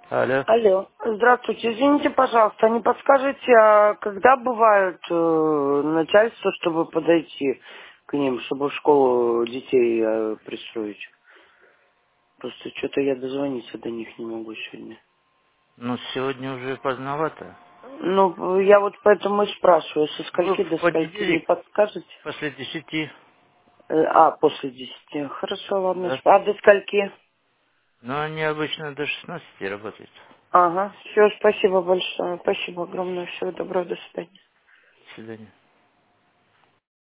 Алло. Алло. Здравствуйте. Извините, пожалуйста, не подскажете, а когда бывает начальство, чтобы подойти к ним, чтобы в школу детей пристроить? Просто что-то я дозвониться до них не могу сегодня. Ну, сегодня уже поздновато. Ну, я вот поэтому и спрашиваю, со Ну, скольки в до скольки, не понедельник подскажете? после 10. После 10. Хорошо, ладно. Да. А до скольки? Но они обычно до 16 работают. Ага. Все, спасибо большое. Спасибо огромное. Всего доброго, до свидания. До свидания.